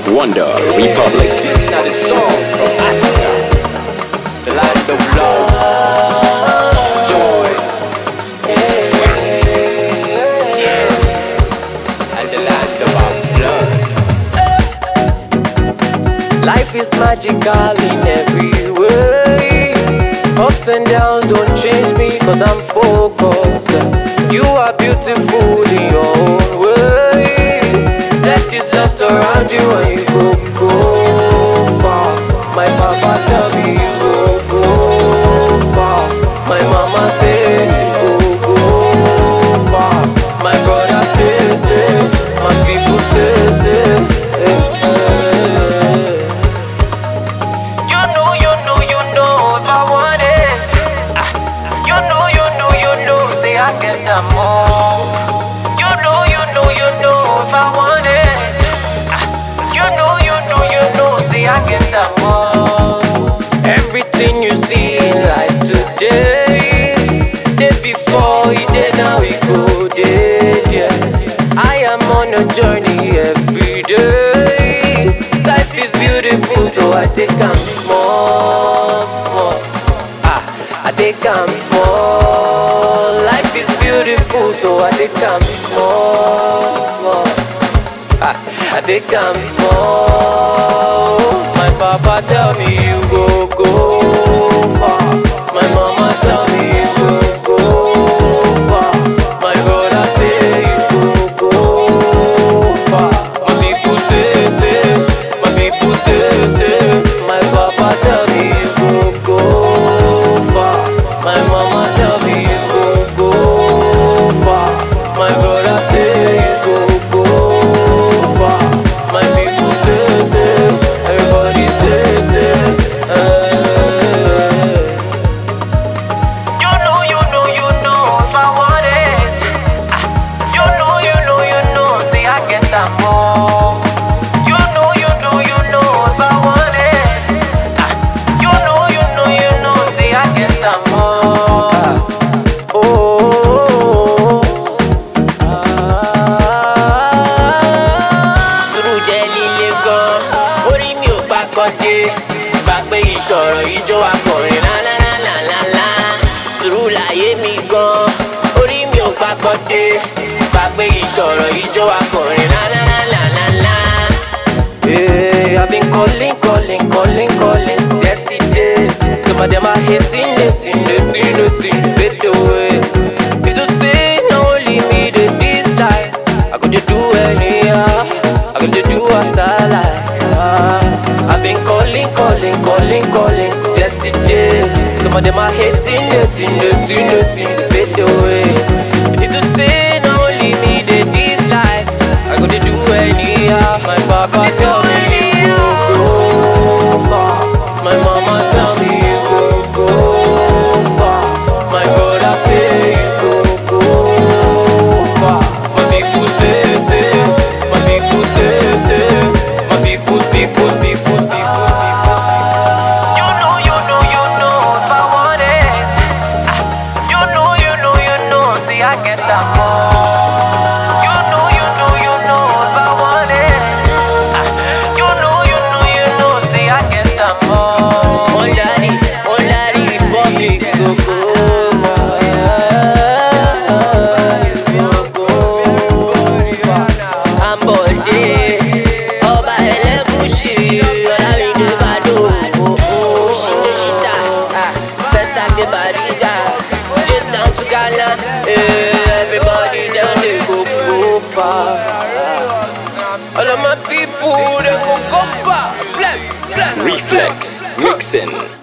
Wonder Republic. This is not a song from Africa, the land of love, joy, sweat, tears, and the land of our blood. Life is magical in every way. Ups and downs don't change me, cause I'm focused. You are beautiful in your own way. Let this love surround you when you go far. My papa tell me you go far. My mama say you go far. My brother say, my people say. You know if I want it. You know, say I get that more. You know if I want it. You know, say I get that more. Everything you see in life today, day before it, day now we go day, yeah. I am on a journey every day. Life is beautiful, so I take am small. I take am small. Life is beautiful, so I take am small. I think I'm small. My papa tell me you go far. My mama tell me you go far. My brother say you go far. My people say. My people say. My papa tell me you go far. My mama tell me you go far. My brother say you go far. My people say, everybody say. You know if I want it. You know, say I get that more. You know if I want it. You know, say I get that more. Sùúrù jẹ́ líle gan, orí mi ò bá kọ́dé. Bá pé ìṣòro ijó akọrin lálálálálá. Sùúrù láyé mi gan, orí mi ò bá kọ́dé. Bá pé ìṣòro ijó akọrin lálálálálá. Hey, I've been calling since yesterday. Some of them are hating, fade away. If you say no only me dey this life, I could do anyhow, I could do as I like. I've been calling since yesterday. Some of them are hating, fade away. If you say no only me dey this life, I could do anyhow. My papa tell me you go far. My mama tell me you go far. My brother say you go far. My people say. My people say. My people. You know if I want it. You know, say I get that more. You know if I want it. You know, say I get that more. Only Republic go far. I'm Bode, Oba Elegushi, Olamide Bado, Oshinde Chita, First time the Bariga, just down to Ghana, everybody down there go far. All of my people, they go far. Bless. Reflex Mixin'.